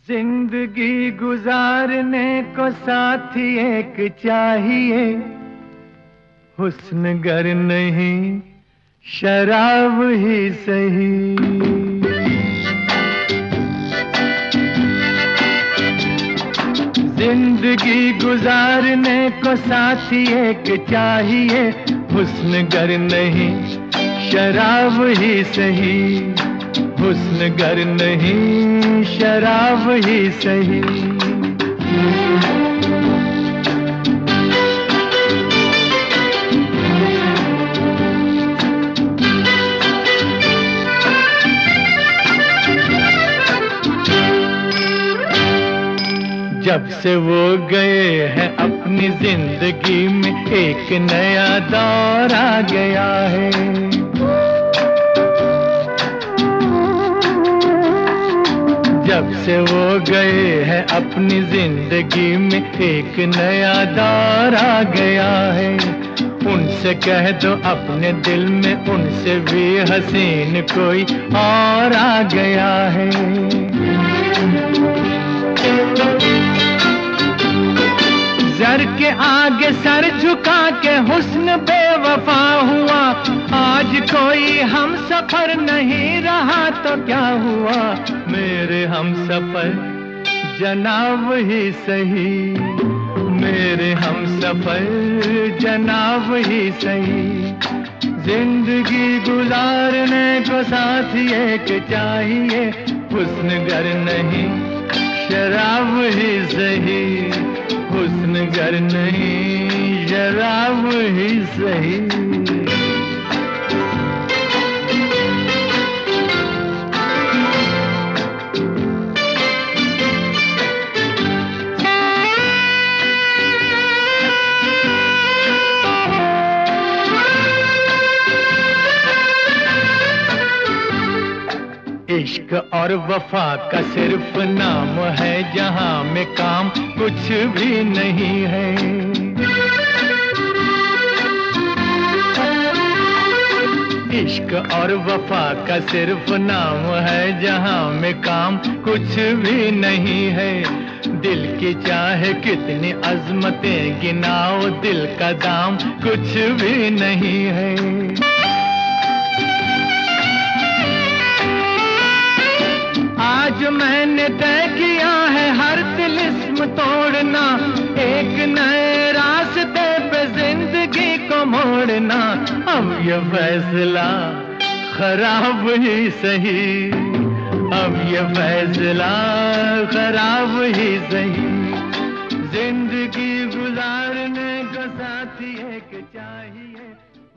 जिंदगी गुजारने को साथी एक चाहिए, हुस्न गर नहीं शराब ही सही। जिंदगी गुजारने को साथी एक चाहिए, हुस्न गर नहीं शराब ही सही। हुस्न गर नहीं शराब ही सही। जब से वो गए हैं अपनी जिंदगी में एक नया दौर आ गया है। जब से वो गए हैं अपनी जिंदगी में एक नया दौर आ गया है। उनसे कह दो अपने दिल में उनसे भी हसीन कोई और आ गया है। ज़र के आगे सर झुका के हुस्न बेवफा हुआ। आज कोई हम सफर नहीं रहा तो क्या हुआ, मेरे हम सफर जनाब ही सही। मेरे हम सफर जनाब ही सही। जिंदगी गुजारने को साथी एक चाहिए, हुस्न गर नहीं शराब ही सही। हुस्न गर नहीं शराब ही सही। इश्क और वफा का सिर्फ नाम है, जहां में काम कुछ भी नहीं है। इश्क और वफा का सिर्फ नाम है, जहां में काम कुछ भी नहीं है। दिल की चाहे कितनी अजमतें गिनाओ, दिल का दाम कुछ भी नहीं है। आज मैंने तय किया है हर तिलिस्म तोड़ना, एक नए रास्ते पे जिंदगी को मोड़ना। अब ये फैसला खराब ही सही। अब ये फैसला खराब ही सही। जिंदगी गुजारने को साथी एक चाहिए।